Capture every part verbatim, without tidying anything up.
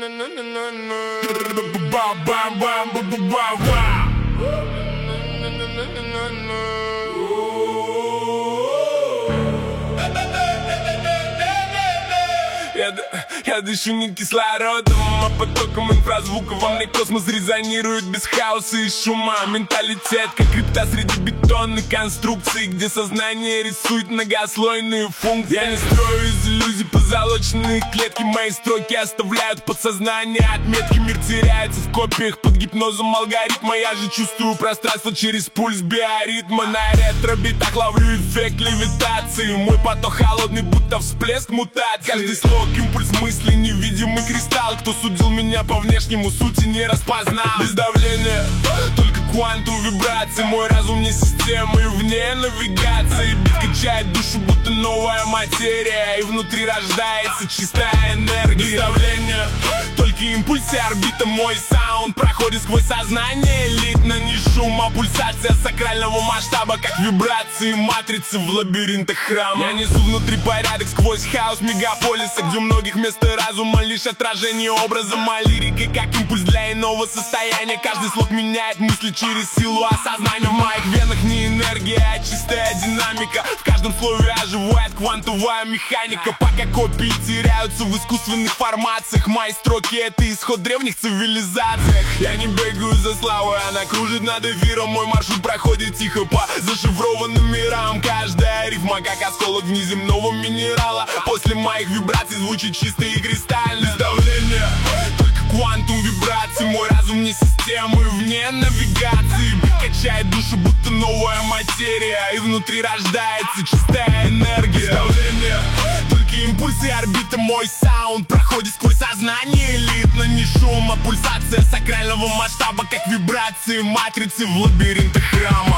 Я, я дышу не кислородом, а потоком инфразвука. Во мне космос резонирует без хаоса и шума. Менталитет, как крипта среди бетонной конструкции, где сознание рисует многослойные функции. Я не строю из иллюзий позолоченные клетки. Мои строки оставляют подсознание отметки. Мир теряется в копиях под гипнозом алгоритма. Я же чувствую пространство через пульс биоритма. На ретро-битах ловлю эффект левитации. Мой поток холодный, будто всплеск мутации. Каждый слог импульс мысли, невидимый кристалл. Кто судил меня по внешнему, сути не распознал. Без давления, только квантум вибраций. Мой разум не система и вне навигации. Бит качает душу, будто новая материя, и внутри рождается чистая энергия. Без давления, только импульсы орбита. Мой саунд проходит сквозь сознание элитно. Не шум, а пульсация сакрального масштаба, как вибрации матрицы в лабиринтах храма. Я несу внутри порядок сквозь хаос мегаполиса, где у многих вместо разума лишь отражение образа. Моя лирика как импульс для иного состояния. Каждый слог меняет мысли через силу осознания. В моих венах не энергия, а чистая динамика. В каждом слове оживает квантовая механика. Пока копии теряются в искусственных формациях, мои строки — это исход древних цивилизаций. Я не бегаю за славой, она кружит над эфиром. Мой маршрут проходит тихо по зашифрованным мирам. Каждая рифма как осколок внеземного минерала. После моих вибраций звучит чисто и кристально. Без давления, только квантум вибраций. Мой разум не система и вне навигации. Бит качает душу, будто новая материя, и внутри рождается чистая энергия. Без давления, только импульсы орбиты. Мой саунд проходит сквозь сознание элитно. Не шум, а пульсация сакрального масштаба, как вибрации матрицы в лабиринтах храма.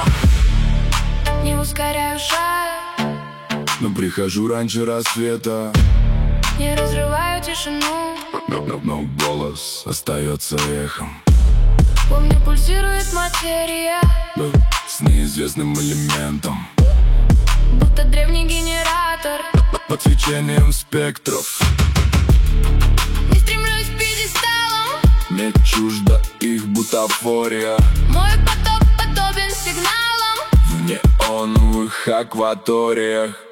Не ускоряю шаг, но прихожу раньше рассвета. не разрываю тишину, но, но, но голос остается эхом. помню, пульсирует материя, но с неизвестным элементом, будто древний генератор, под свечением спектров. не стремлюсь к пьедесталам, мне чужда их бутафория. мой поток подобен сигналам В неоновых акваториях.